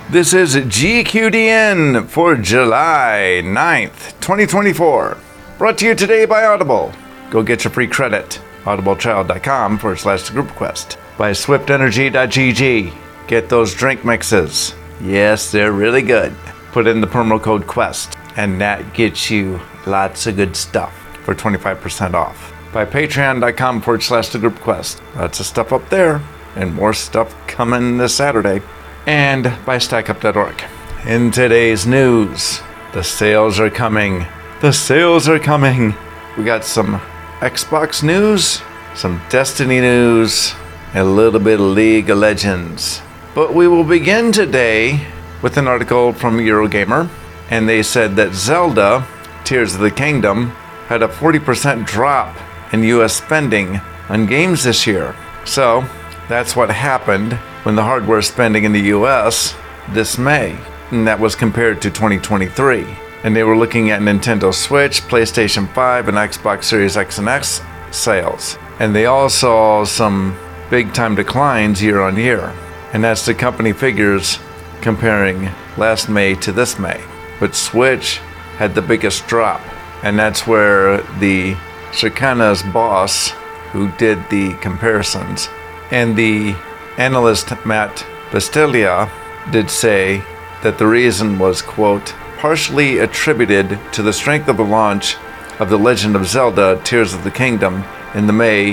This is GQDN for July 9th, 2024. Brought to you today by Audible. Go get your free credit. audibletrial.com/groupquest. By swiftenergy.gg. Get those drink mixes. Yes, they're really good. Put in the promo code QUEST, and that gets you lots of good stuff for 25% off. By patreon.com/thegroupquest. Lots of stuff up there, and more stuff coming this Saturday. And by stackup.org. In today's news, the sales are coming. The sales are coming. We got some Xbox news, some Destiny news, and a little bit of League of Legends. But we will begin today with an article from Eurogamer, and they said that Zelda Tears of the Kingdom had a 40% drop in US spending on games this year. So that's what happened when the hardware spending in the US this May, and that was compared to 2023. And they were looking at Nintendo Switch, PlayStation 5, and Xbox Series X and S sales. And they all saw some big time declines year on year. And that's the company figures comparing last May to this May. But Switch had the biggest drop. And that's where the Circana's boss, who did the comparisons, and the analyst Matt Bastelia did say that the reason was, quote, partially attributed to the strength of the launch of The Legend of Zelda Tears of the Kingdom in the May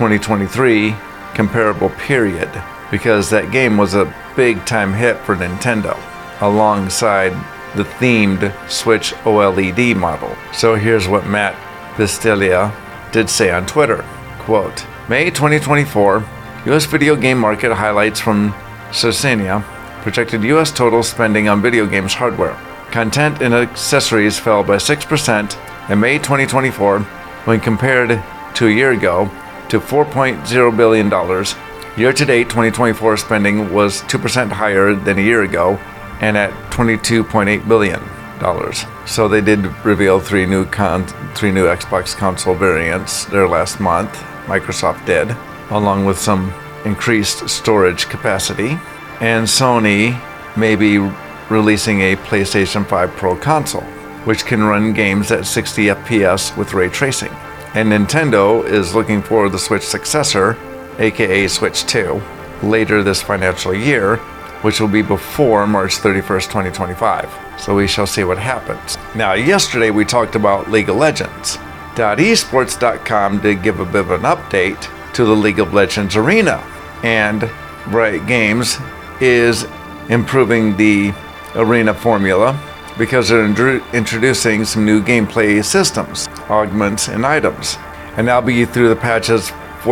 2023 comparable period, because that game was a big time hit for Nintendo alongside the themed Switch OLED model. So here's what Matt Bastelia did say on Twitter, quote, May 2024 U.S. video game market highlights from Circana projected U.S. total spending on video games hardware. Content and accessories fell by 6% in May 2024 when compared to a year ago to $4.0 billion. Year-to-date 2024 spending was 2% higher than a year ago and at $22.8 billion. So they did reveal three new Xbox console variants there last month. Microsoft did, along with some increased storage capacity. And Sony may be releasing a PlayStation 5 Pro console, which can run games at 60 FPS with ray tracing. And Nintendo is looking for the Switch successor, aka Switch 2, later this financial year, which will be before March 31st, 2025. So we shall see what happens. Now, yesterday we talked about League of Legends. .esports.com did give a bit of an update to the League of Legends arena, and Riot Games is improving the arena formula because they're introducing some new gameplay systems, augments, and items, and that'll be through the patches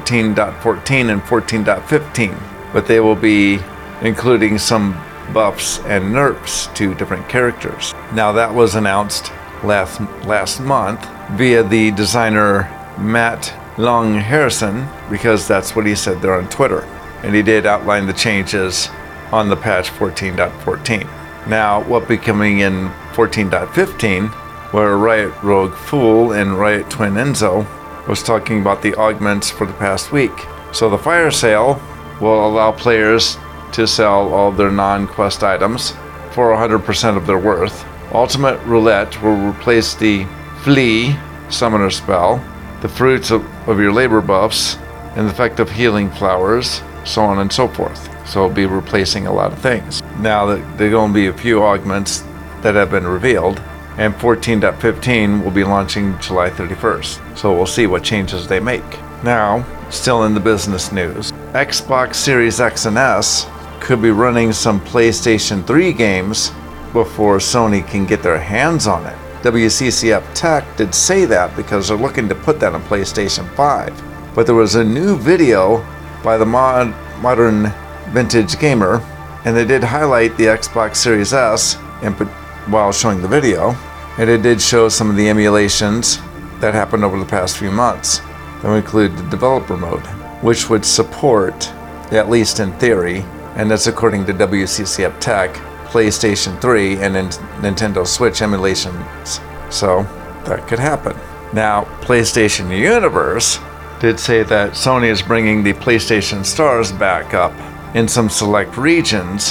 14.14 and 14.15, but they will be including some buffs and nerfs to different characters. Now that was announced last month via the designer Matt Long Harrison, because that's what he said there on Twitter. And he did outline the changes on the patch 14.14. Now, what be coming in 14.15, where Riot Rogue Fool and Riot Twin Enzo was talking about the augments for the past week. So the fire sale will allow players to sell all their non-quest items for 100% of their worth. Ultimate Roulette will replace the Flee summoner spell, the fruits of your labor buffs, and the effect of healing flowers, so on and so forth. So it'll be replacing a lot of things. Now there are going to be a few augments that have been revealed, and 14.15 will be launching July 31st. So we'll see what changes they make. Now, still in the business news, Xbox Series X and S could be running some PlayStation 3 games before Sony can get their hands on it. WCCF Tech did say that because they're looking to put that on PlayStation 5. But there was a new video by the Modern Vintage Gamer, and they did highlight the Xbox Series S while showing the video, and it did show some of the emulations that happened over the past few months. That would include the developer mode, which would support, at least in theory, and that's according to WCCF Tech, PlayStation 3 and Nintendo Switch emulations. So that could happen. Now, PlayStation Universe did say that Sony is bringing the PlayStation Stars back up in some select regions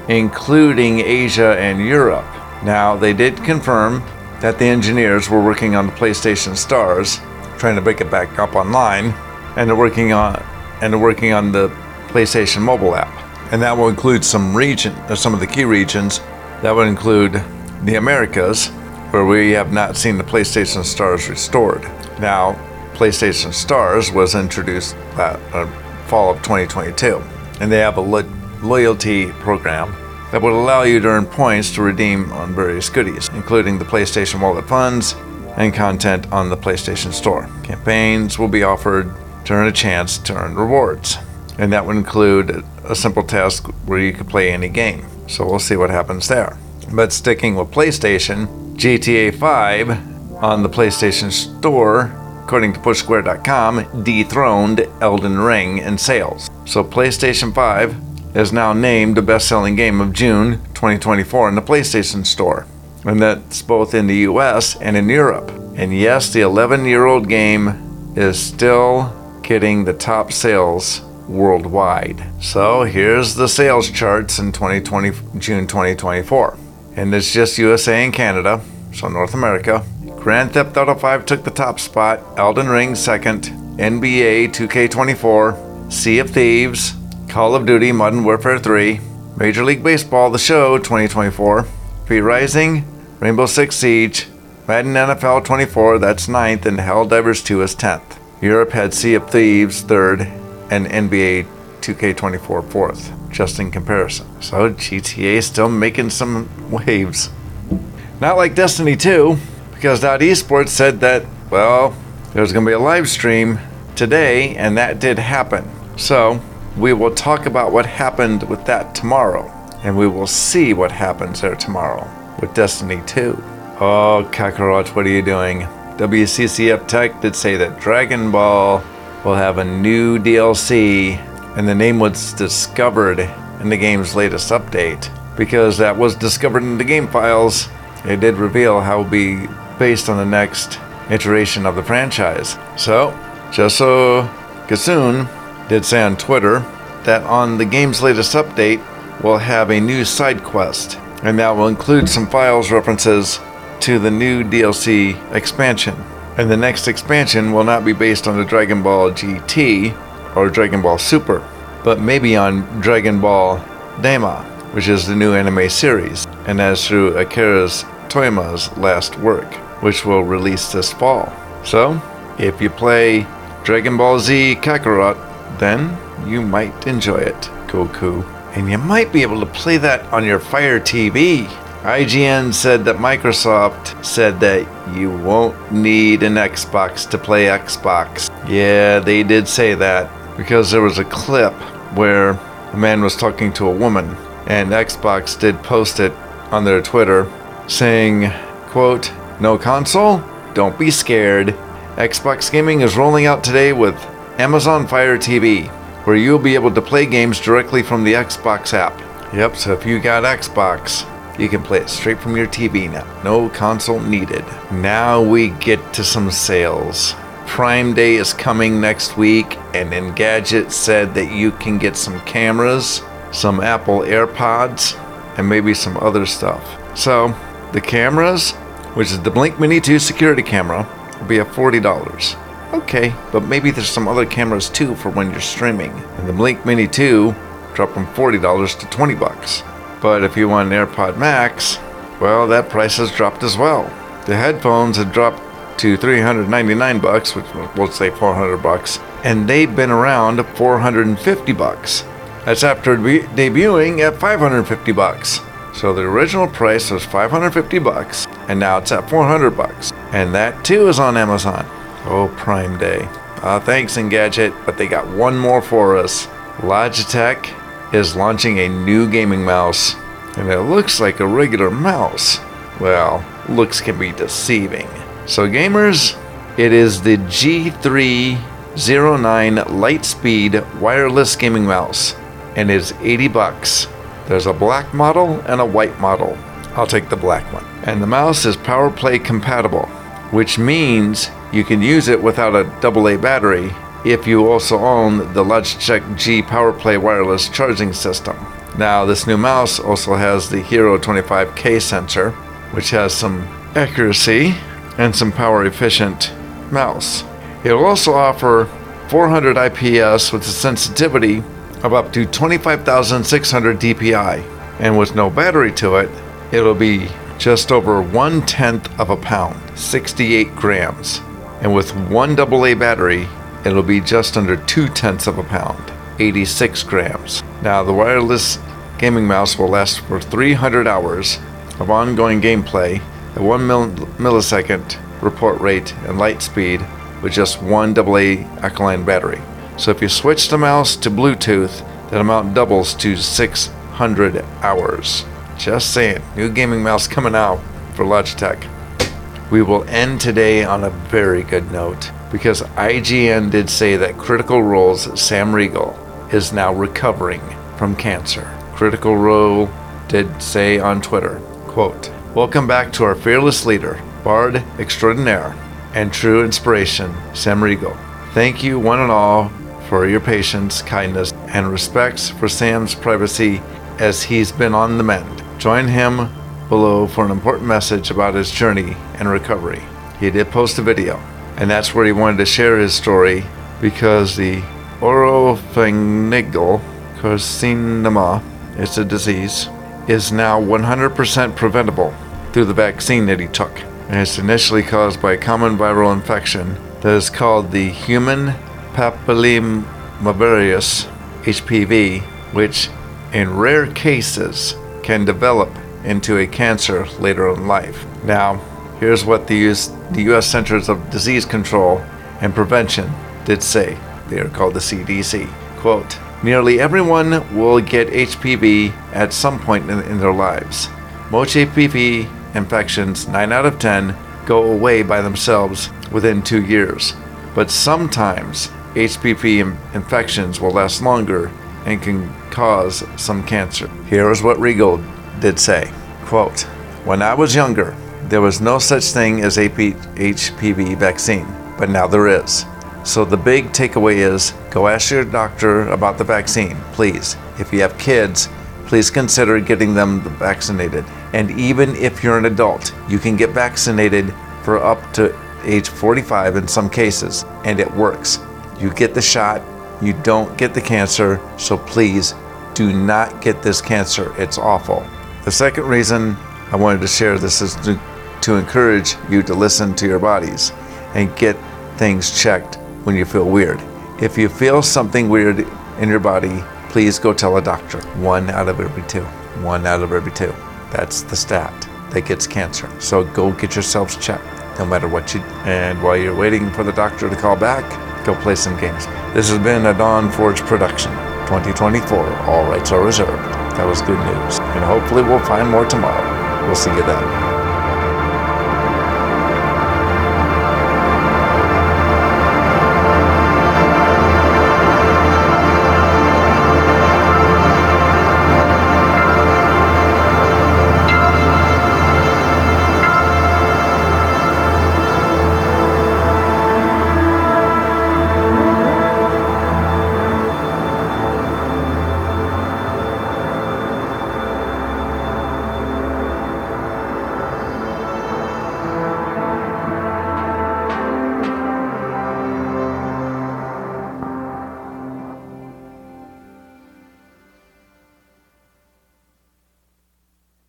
including Asia and Europe. Now, they did confirm that the engineers were working on the PlayStation Stars, trying to break it back up online, and they're working on the PlayStation mobile app. And that will include some of the key regions. That would include the Americas, where we have not seen the PlayStation Stars restored. Now, PlayStation Stars was introduced fall of 2022, and they have a loyalty program that would allow you to earn points to redeem on various goodies, including the PlayStation Wallet funds and content on the PlayStation Store. Campaigns will be offered to earn a chance to earn rewards, and that would include a simple task where you could play any game. So we'll see what happens there. But sticking with PlayStation, GTA 5 on the PlayStation Store, according to PushSquare.com, dethroned Elden Ring in sales. So PlayStation 5 is now named the best-selling game of June 2024 in the PlayStation Store. And that's both in the US and in Europe. And yes, the 11-year-old game is still getting the top sales worldwide. So here's the sales charts in June 2024. And it's just USA and Canada, so North America. Grand Theft Auto 5 took the top spot, Elden Ring second, NBA 2K24, Sea of Thieves, Call of Duty Modern Warfare 3, Major League Baseball The Show 2024, Free Rising, Rainbow Six Siege, Madden NFL 24, that's 9th, and Helldivers 2 is 10th. Europe had Sea of Thieves 3rd, and NBA 2K24 4th, just in comparison. So GTA is still making some waves. Not like Destiny 2, because .esports said that, well, there's going to be a live stream today, and that did happen. So we will talk about what happened with that tomorrow, and we will see what happens there tomorrow with Destiny 2. Oh, Kakarot, what are you doing? WCCF Tech did say that Dragon Ball will have a new DLC, and the name was discovered in the game's latest update. Because that was discovered in the game files, it did reveal how it will be based on the next iteration of the franchise. So, Joso Gasun did say on Twitter that on the game's latest update, we'll have a new side quest, and that will include some files references to the new DLC expansion. And the next expansion will not be based on the Dragon Ball GT or Dragon Ball Super, but maybe on Dragon Ball Daima, which is the new anime series, and that's through Akira Toyama's last work, which will release this fall. So, if you play Dragon Ball Z Kakarot, then you might enjoy it, Goku. And you might be able to play that on your Fire TV. IGN said that Microsoft said that you won't need an Xbox to play Xbox. Yeah, they did say that, because there was a clip where a man was talking to a woman, and Xbox did post it on their Twitter, saying, quote, "No console? Don't be scared. Xbox Gaming is rolling out today with Amazon Fire TV, where you'll be able to play games directly from the Xbox app." Yep, so if you got Xbox, you can play it straight from your TV now. No console needed. Now we get to some sales. Prime Day is coming next week, and Engadget said that you can get some cameras, some Apple AirPods, and maybe some other stuff. So, the cameras, which is the Blink Mini 2 security camera, will be at $40. Okay, but maybe there's some other cameras too for when you're streaming. And the Blink Mini 2 dropped from $40 to $20. But if you want an AirPod Max, well, that price has dropped as well. The headphones have dropped to $399, which we'll say $400, and they've been around $450. That's after debuting at $550. So the original price was $550, and now it's at $400. And that too is on Amazon. Oh, Prime Day. Thanks, Engadget, but they got one more for us. Logitech is launching a new gaming mouse, and it looks like a regular mouse. Well, looks can be deceiving. So gamers, it is the G309 Lightspeed wireless gaming mouse, and it's $80. There's a black model and a white model. I'll take the black one. And the mouse is PowerPlay compatible, which means you can use it without a AA battery if you also own the Logitech G PowerPlay wireless charging system. Now, this new mouse also has the Hero 25K sensor, which has some accuracy and some power efficient mouse. It will also offer 400 IPS with a sensitivity of up to 25,600 DPI. And with no battery to it, it'll be just over 1/10 of a pound, 68 grams. And with one AA battery, it'll be just under 2/10 of a pound, 86 grams. Now, the wireless gaming mouse will last for 300 hours of ongoing gameplay at 1 millisecond report rate and light speed with just one AA alkaline battery. So if you switch the mouse to Bluetooth, that amount doubles to 600 hours. Just saying, new gaming mouse coming out for Logitech. We will end today on a very good note because IGN did say that Critical Role's Sam Riegel is now recovering from cancer. Critical Role did say on Twitter, quote, "Welcome back to our fearless leader, Bard extraordinaire, and true inspiration, Sam Riegel. Thank you one and all for your patience, kindness, and respects for Sam's privacy as he's been on the mend. Join him below for an important message about his journey and recovery." He did post a video, and that's where he wanted to share his story because the oropharyngeal carcinoma, it's a disease, is now 100% preventable through the vaccine that he took. And it's initially caused by a common viral infection that is called the human papillomavirus, HPV, which in rare cases can develop into a cancer later in life. Now, here's what the U.S. Centers of Disease Control and Prevention did say. They are called the CDC. Quote, "Nearly everyone will get HPV at some point in their lives. Most HPV infections, 9 out of 10, go away by themselves within 2 years. But sometimes HPV infections will last longer and can cause some cancer." Here is what Riegel did say. Quote, "When I was younger, there was no such thing as HPV vaccine, but now there is. So the big takeaway is go ask your doctor about the vaccine, please. If you have kids, please consider getting them vaccinated. And even if you're an adult, you can get vaccinated for up to age 45 in some cases, and it works. You get the shot, you don't get the cancer, so please do not get this cancer. It's awful." The second reason I wanted to share this is to encourage you to listen to your bodies and get things checked when you feel weird. If you feel something weird in your body, please go tell a doctor. 1 out of every 2. 1 out of every 2. That's the stat that gets cancer. So go get yourselves checked, no matter what you do. And while you're waiting for the doctor to call back, go play some games. This has been a Dawn Forge production. 2024, all rights are reserved. That was good news. And hopefully we'll find more tomorrow. We'll see you then.